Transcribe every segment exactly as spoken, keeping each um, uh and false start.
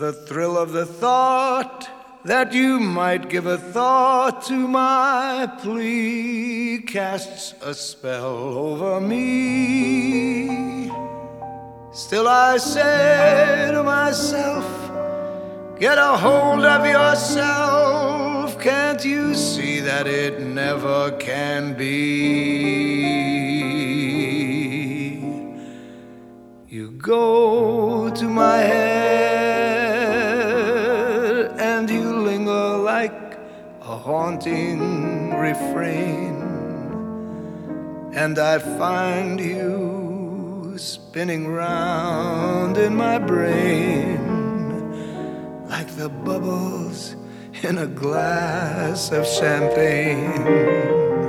The thrill of the thought that you might give a thought to my plea casts a spell over me. Still I say to myself, get a hold of yourself. Can't you see that it never can be? You go to my head and you linger like a haunting refrain, and I find you spinning round in my brain like the bubbles in a glass of champagne.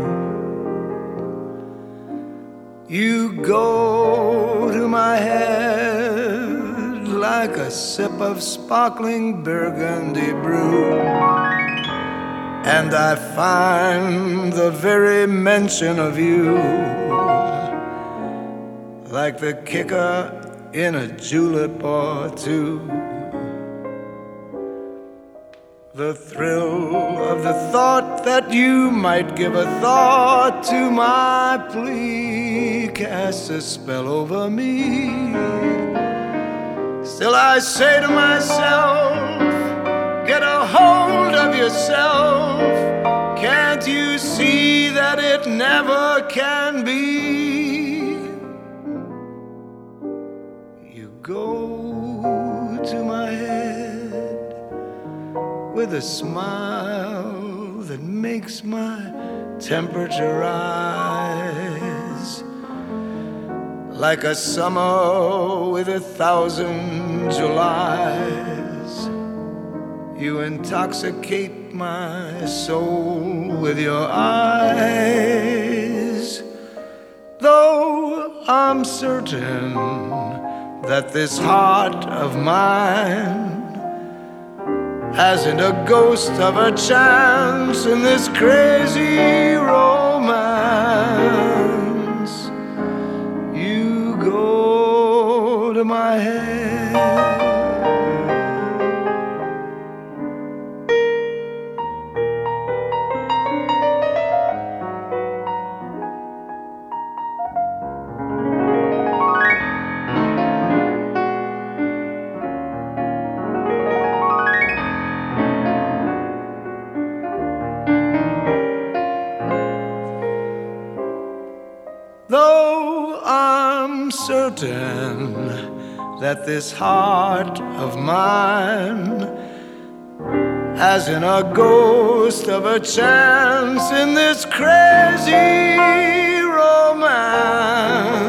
You go to my head like a sip of sparkling burgundy brew, and I find the very mention of you like the kicker in a julep or two. The thrill of the thought that you might give a thought to my plea casts a spell over me. Still I say to myself, get a hold of yourself. Can't you see that it never can be? You go to my head with a smile that makes my temperature rise, like a summer with a thousand Julys. You intoxicate my soul with your eyes. Though I'm certain that this heart of mine hasn't a ghost of a chance in this crazy romance, you go to my head. Though I'm certain that this heart of mine hasn't a ghost of a chance in this crazy romance,